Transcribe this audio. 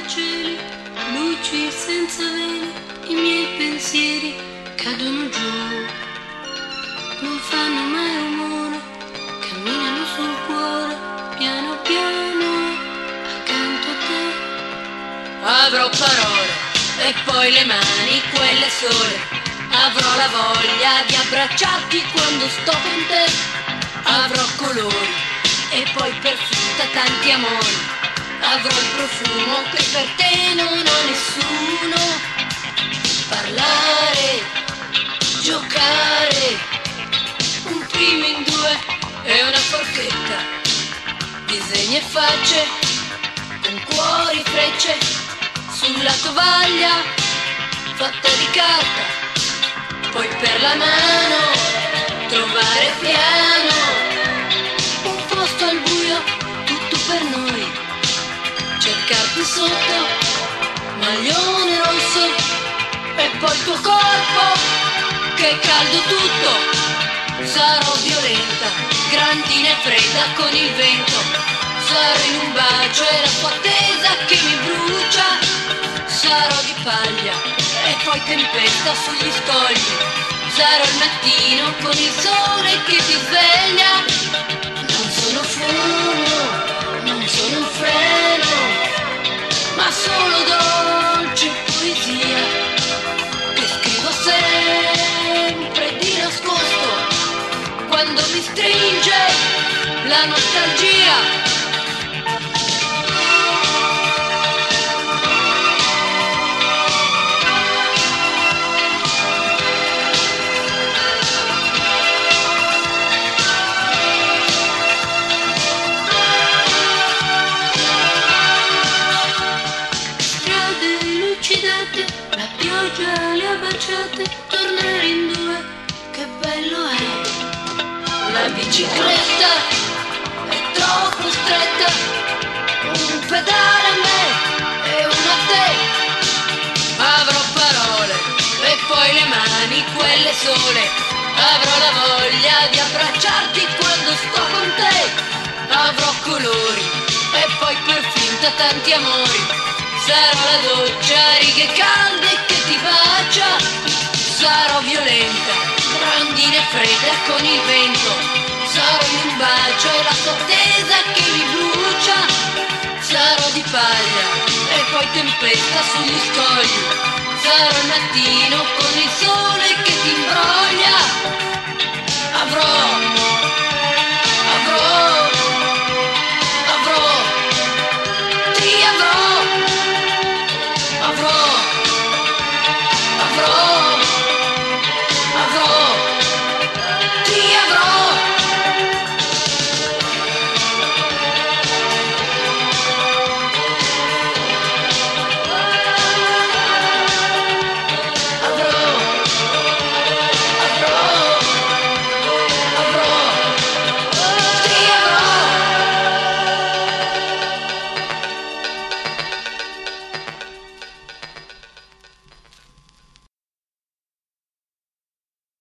cieli, luci senza veli, i miei pensieri cadono giù, non fanno mai rumore, camminano sul cuore, piano piano, accanto a te. Avrò parole e poi le mani, quelle sole, avrò la voglia di abbracciarti quando sto con te, avrò colori e poi per finta tanti amori, avrò il profumo che per te non ha nessuno. Parlare, giocare, un primo in due e una forchetta, disegni e facce, con cuori frecce, sulla tovaglia fatta di carta, poi per la mano trovare piano un posto al buio, tutto per noi, cercarti sotto, maglione rosso, e poi il tuo corpo che è caldo tutto. Sarò violenta, grandina e fredda con il vento, sarò in un bacio e la tua attesa che mi brucia, sarò di paglia e poi tempesta sugli scogli, sarò il mattino con il sole che ti sveglia. Non sono fumo, non sono un freno, ma solo dolce poesia che scrivo sempre di nascosto quando mi stringe la nostalgia. La pioggia le ha baciate, tornare in due, che bello è. La bicicletta è troppo stretta, un pedale a me e uno a te. Avrò parole e poi le mani, quelle sole, avrò la voglia di abbracciarti quando sto con te. Avrò colori e poi per finta tanti amori, sarò la doccia a righe calde che ti bacia, sarò violenta, grandina e fredda con il vento, sarò in un bacio e la tua attesa che mi brucia, sarò di paglia e poi tempesta sugli scogli, sarò il mattino con il sole che ti imbroglia.